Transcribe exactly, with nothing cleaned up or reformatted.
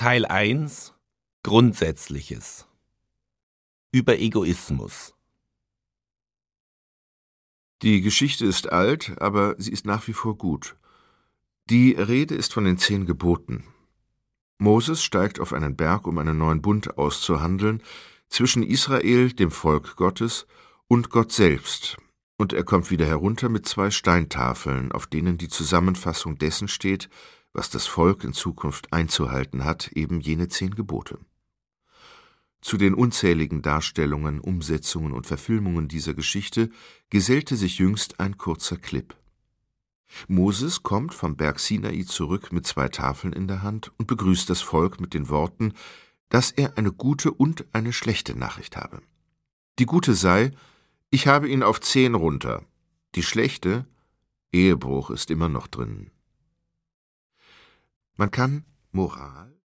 Teil eins Grundsätzliches über Egoismus. Die Geschichte ist alt, aber sie ist nach wie vor gut. Die Rede ist von den zehn Geboten. Moses steigt auf einen Berg, um einen neuen Bund auszuhandeln, zwischen Israel, dem Volk Gottes, und Gott selbst, und er kommt wieder herunter mit zwei Steintafeln, auf denen die Zusammenfassung dessen steht, was das Volk in Zukunft einzuhalten hat, eben jene zehn Gebote. Zu den unzähligen Darstellungen, Umsetzungen und Verfilmungen dieser Geschichte gesellte sich jüngst ein kurzer Clip. Moses kommt vom Berg Sinai zurück mit zwei Tafeln in der Hand und begrüßt das Volk mit den Worten, dass er eine gute und eine schlechte Nachricht habe. Die gute sei, ich habe ihn auf zehn runter. Die schlechte, Ehebruch ist immer noch drin. Man kann Moral